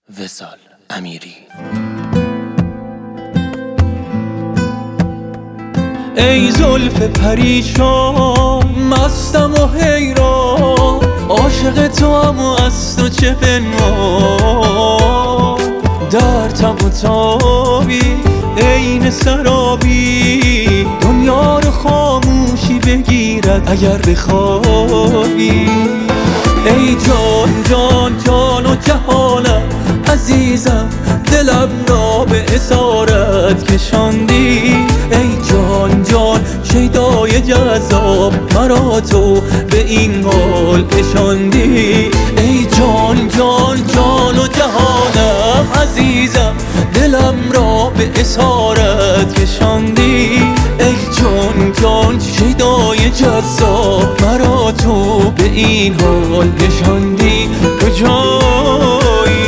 وصال امیری. ای زلف پریشان مستم و حیران، عاشق تو هم و از تو چه پنهان. در تب و تابی عین سرابی، دنیا رو خاموشی بگیرد اگر بخوابی. ای جان جان جان و جهانم عزیزم، دلم را به اسارت کشاندی. ای جان جان شیدای جذاب، مرا تو به این حال کشاندی. ای جان جان جان و جهانم عزیزم، دلم را به اسارت کشاندی. ای جان جان شیدای جذاب، مرا تو به این حال کشاندی. کجایی؟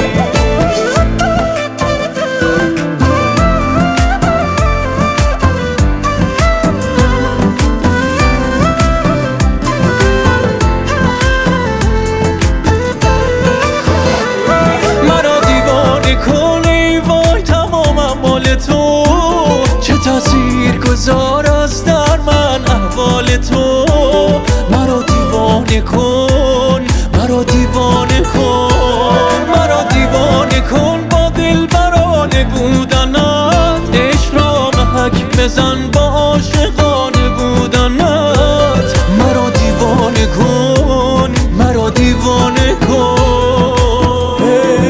تأثیر گذار است در من احوال تو. مرا دیوانه کن، مرا دیوانه کن، مرا دیوانه کن با دلبرانه بودنت. عشق را محک بزن با عاشقانه بودنت. مرا دیوانه کن، مرا دیوانه کن.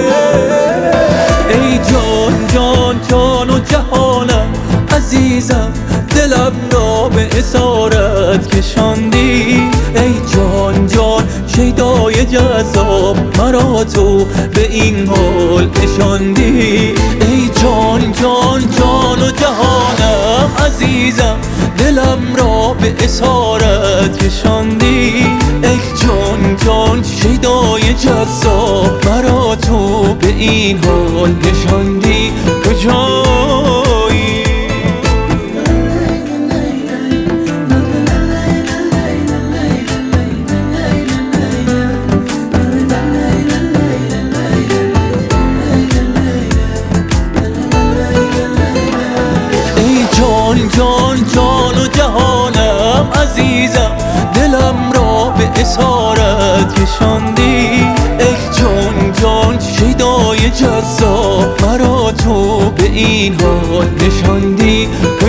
ای جان جان جان و جهانم عزیزم، دلم را به اسارت کشاندی. ای جان جان شیدای جذاب، مرا تو به این حال کشاندی. ای جان جان جان و جهانم عزیزم، دلم را به اسارت کشاندی. ای جان جان شیدای جذاب، مرا تو به این حال کشاندی. کجایی؟ جان جان و جهانم عزیزم، دلم را به اسارت کشاندی. ای جان جان شیدای جذاب، مرا تو به این حال نشاندی.